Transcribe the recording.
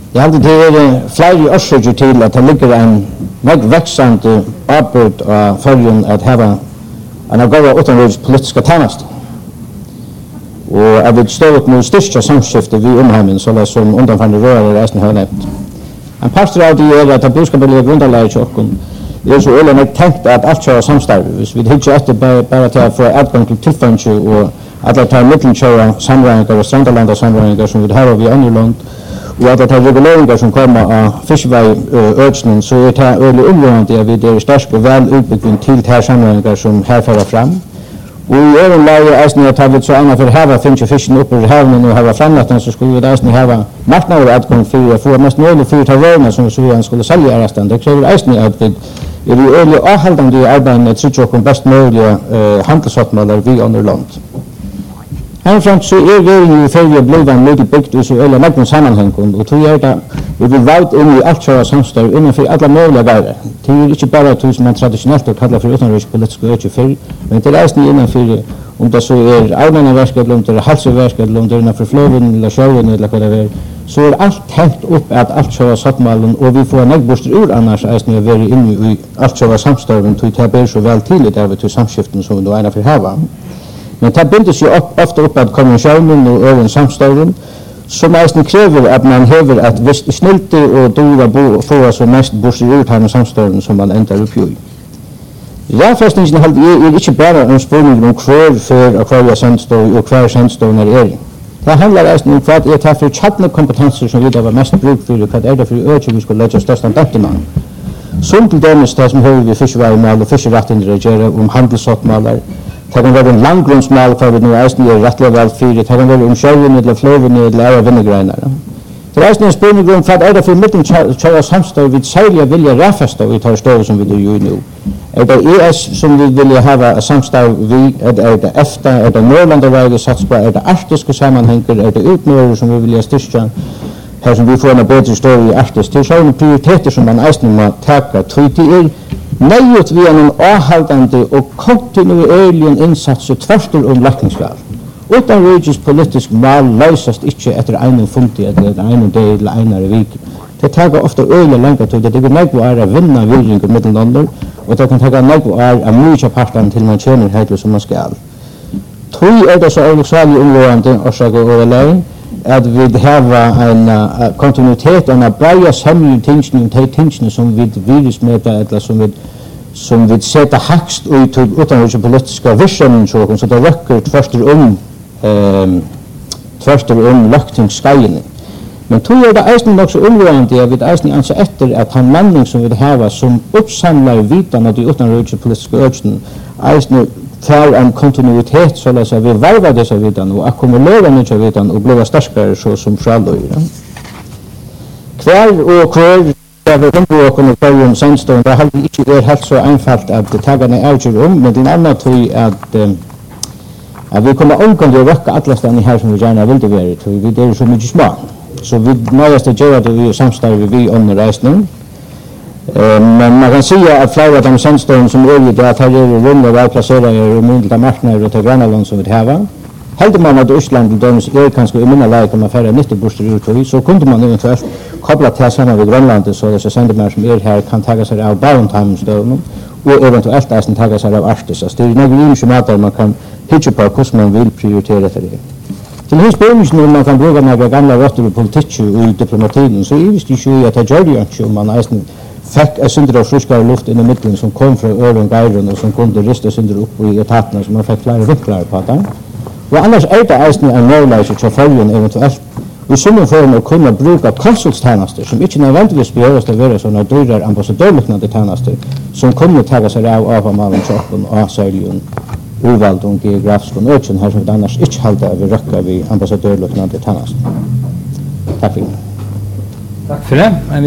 Jag hade det flera årsöker till att det ligger en växande avbud av följen att ha en goda utanrikspolitiska tjänster. Och jag vill stå upp med största samskifte vid omheimen, så som undanfallande rörare resten har nämnt. En pastor av det är att budskapet grundlägger tjocken. Det är så öllande tänkt att allt köra samstarv. Vi hittar efter bara till att få adgång till tillfällande och alla tar mittenköra samröringar och strandarlanda samröringar som vi har vid andra land. Och alla tar reguleringar som kommer av fiskväg-ödsningen, så är det öle områdande att vi är starkt och väl utbyggd till de här samröringar som här förer fram. Och i öron läge är att ha så annat för att hava finns ju fisken uppe i haven och hava framnatten, så skulle vi där hava marknader adgång för att få mest möjligt för att ta varorna som vi skulle sälja i resten. Det kräver ägstning att vi är öle avhållande i arbetet med att trycka och bäst möjliga handelsavtalar vid andra land. Härifrån så är vi i följe blivan mycket byggt i så öle nägna sammanhang och tror jag att vi vill valt in i allt köra samstår innanför alla möjliga vägar. Det är inte bara det som man traditionellt kallar för utanrikspolitiska ökefyr, men det är innanför om det så är allmänna verkskadlunder, halsverkskadlunder innanför flöven eller sjöven eller vad det är, så är allt tänkt upp att allt köra sattmalen och vi får näggboster ur annars är vi är inne i allt köra samståren till det blir så väl till det till samskiften som vi då ena för hava. Men det bindes ju ofta upp att konventionen och öven samståren som nästan kräver att man häver att visst snilte och dora få så mest boster ur här med samståren som man ändrar upp i. Rättfästningen är inte bara en spårning om kvar för att kvarja sandstånd och kvar sandstånd är. Det handlar alltså om vad är det för tjatna kompetenser som vi har mest bruk för, vad är det för ökning vi ska lägga största dämpningen. Som till dömes det som hör vi fiskvägmål och fiskerätten reagera om handelsavtalar. Det kan vara en landgrundsmål för vi nu är rättliga väl fyra. Det kan vara om sjöven eller flöven eller ära vinnegrenar. Det är en spårning om vad är det för mitten köra samstår vid särliga vilja räffästa och vi tar stöd som vi nu gör nu. Är det ES som vi vill ha samstår vid, är det EFTA, är det Norrlandavägen sats på, är det arktiska sammanhänger, är det utnörer som vi vill styrka, här som vi får en bättre större i Arktis. Det är sådana prioriteter som man ägstning må täcka. Det är nejut via en avhållande och kontinuerlig insats och tvärtor om läkningsväl. Utan rikets politisk mål lösast inte efter en funti eller en dag eller en vik. Det tar ofta öle långa tid. Det går nägg att vinna virring med mellanländer och det kan ta nägg att mycket parten till man känner helt som man ska. Tror är det så olycksaliga områden orsakar överlägen att vi har en kontinuitet och en bra samling tingene som vi virusmäta eller som vi sätter högst ut utan politiska visionen så det räcker tvärtom löktingsskajen. Men tror jag det är också områdande att vi är alltså efter att han manning som vi har som uppsamlar vitan av de utanrikspolitiska ökningen är för en kontinuitet så att vi varvar dessa vitan och ackumulerar mycket vitan och blir starkare så som frallöjda. Kvar över undervåken och kvar sandstånd det har inte helt så einfalt att tagarna är men den andra tror jag att vi kommer omgående att röcka alla ställen här som vi gärna vill det vara. Vi är så mycket små. Så vi nöjast att göra det vi samstarvar vi under resten. Men man kan säga att flera av de sandstånd som är det att här är rum och välplacerade i myndiga marknader och till grannland som vi har. Helder man att Östland är kanske i mina läge om man färre 90 boster ut så kunde man eventuellt koppla till samman vid Grönlandet så att sändemän som är här kan ta sig av Barentheimstöden och eventuellt ta sig av Arktis. Det är några instrument man kan hitcha på hur man vill prioritera det. Till hans början man kan bruka några gamla rötter i politiken och i diplomatin så är det ju att det gör det inte om man fick en synder av friskare luft in i mitten som kom från öron och gajren och som kunde rista synder upp i etaterna så man fick flera vinklar på det. Och annars är det eisning en möjlighet till följen eventuellt i summan form att kunna bruka konsultstjänster som inte nödvändigtvis behövs att vara sådana dyrar ambassadörliknande tjänster som kunde ta sig av malen saken och avsäljen urvald och geografisk och öksen här som annars inte halta vi röcka vid ambassadörliknande tjänster. Tack för det. Tack för det.